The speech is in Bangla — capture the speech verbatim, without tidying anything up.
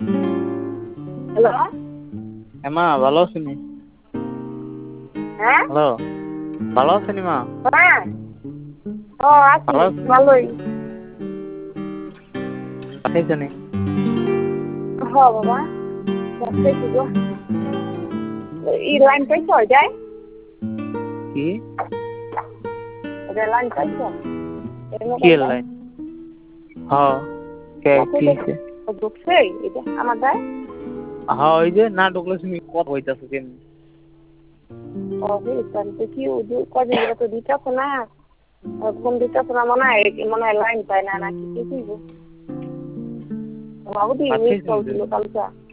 হ্যালো মা ভালো আছেন? হ্যাঁ হ্যালো ভালো আছেন মা? হ্যাঁ ও আছি ভালো আছেন? ভালোই। পাঠাইছেন? হ বাবা দেখতেছি গো এই লাইন পাইছ যায় কি ওদের লাইন পাইছ এর কি মোবাইল লাইন? হ্যাঁ কে কি হইছে? ঢুকছে এটা আমার দেয় হ্যাঁ ওই যে না ঢুকলে তুমি কত হইতাছে কেমনি? ও হইতাছে তো কি ওই যে কদিন ধরে তো দিতেছ না ফোন দিতেছ না মনে হয় মনে হয় লাইন পায় না নাকি কি কি গো বাবুদি মিস পাঠাইছেন কল যে দিল কালকে